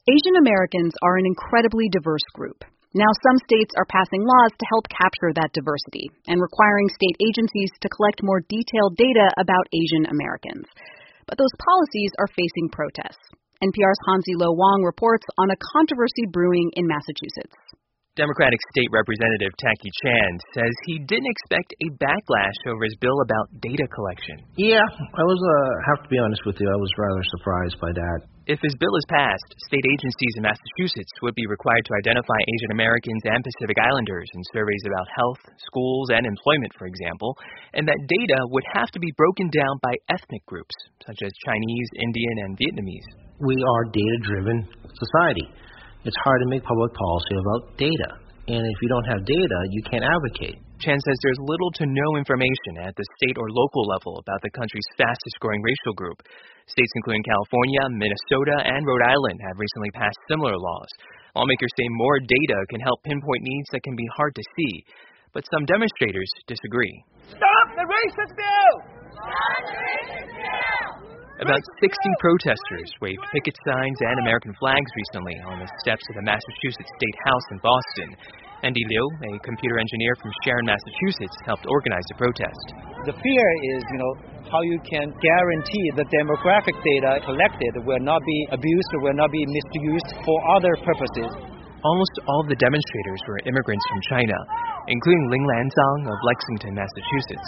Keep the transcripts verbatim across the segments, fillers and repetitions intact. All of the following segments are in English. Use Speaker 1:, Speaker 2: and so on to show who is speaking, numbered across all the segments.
Speaker 1: Asian Americans are an incredibly diverse group. Now, some states are passing laws to help capture that diversity and requiring state agencies to collect more detailed data about Asian Americans. But those policies are facing protests. N P R's Hansi Lo Wang reports on a controversy brewing in Massachusetts.
Speaker 2: Democratic State Representative Tacky Chan says he didn't expect a backlash over his bill about data collection.
Speaker 3: Yeah, I was, uh, have to be honest with you, I was rather surprised by that.
Speaker 2: If his bill is passed, state agencies in Massachusetts would be required to identify Asian Americans and Pacific Islanders in surveys about health, schools, and employment, for example, and that data would have to be broken down by ethnic groups, such as Chinese, Indian, and Vietnamese.
Speaker 3: We are a data-driven society. It's hard to make public policy about data. And if you don't have data, you can't advocate.
Speaker 2: Chan says there's little to no information at the state or local level about the country's fastest-growing racial group. States including California, Minnesota, and Rhode Island have recently passed similar laws. Lawmakers say more data can help pinpoint needs that can be hard to see. But some demonstrators disagree.
Speaker 4: Stop the racist bill!
Speaker 5: Stop the racist bill!
Speaker 2: About sixty protesters waved picket signs and American flags recently on the steps of the Massachusetts State House in Boston. Andy Liu, a computer engineer from Sharon, Massachusetts, helped organize the protest.
Speaker 6: The fear is, you know, how you can guarantee the demographic data collected will not be abused or will not be misused for other purposes.
Speaker 2: Almost all of the demonstrators were immigrants from China, including Ling Lanzang of Lexington, Massachusetts.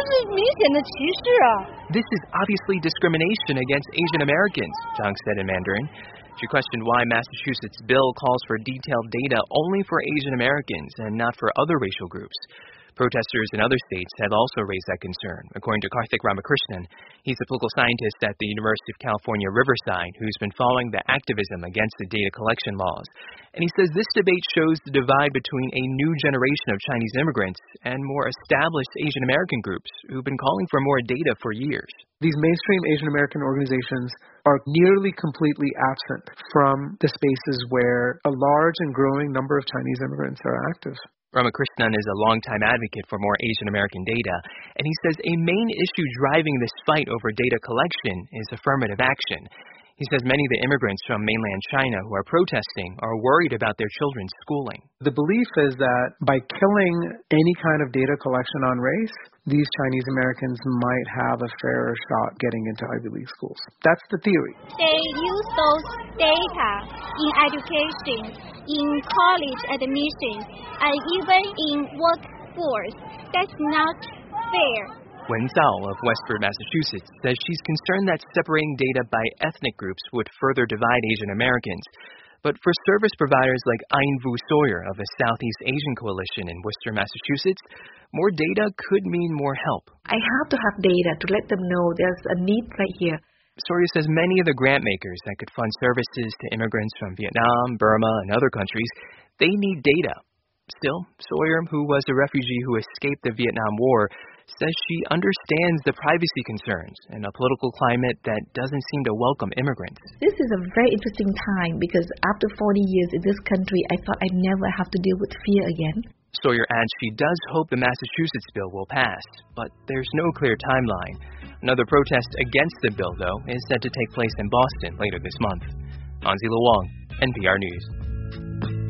Speaker 2: This is obviously discrimination against Asian Americans, Zhang said in Mandarin. She questioned why Massachusetts' bill calls for detailed data only for Asian Americans and not for other racial groups. Protesters in other states have also raised that concern, according to Karthik Ramakrishnan. He's a political scientist at the University of California, Riverside, who's been following the activism against the data collection laws. And he says this debate shows the divide between a new generation of Chinese immigrants and more established Asian American groups who've been calling for more data for years.
Speaker 7: These mainstream Asian American organizations are nearly completely absent from the spaces where a large and growing number of Chinese immigrants are active.
Speaker 2: Ramakrishnan is a longtime advocate for more Asian American data, and he says a main issue driving this fight over data collection is affirmative action. He says many of the immigrants from mainland China who are protesting are worried about their children's schooling.
Speaker 7: The belief is that by killing any kind of data collection on race, these Chinese Americans might have a fairer shot getting into Ivy League schools. That's the theory.
Speaker 5: They use those data in education, in college admissions, and even in workforce. That's not fair.
Speaker 2: Wen Zhao of Westford, Massachusetts, says she's concerned that separating data by ethnic groups would further divide Asian Americans. But for service providers like Ayn Vu Sawyer of the Southeast Asian Coalition in Worcester, Massachusetts, more data could mean more help.
Speaker 8: I have to have data to let them know there's a need right here.
Speaker 2: Sawyer says many of the grant makers that could fund services to immigrants from Vietnam, Burma, and other countries, they need data. Still, Sawyer, who was a refugee who escaped the Vietnam War, says she understands the privacy concerns in a political climate that doesn't seem to welcome immigrants.
Speaker 8: This is a very interesting time because after forty years in this country, I thought I'd never have to deal with fear again.
Speaker 2: Sawyer adds she does hope the Massachusetts bill will pass, but there's no clear timeline. Another protest against the bill, though, is set to take place in Boston later this month. Hansi Lo Wang, N P R News.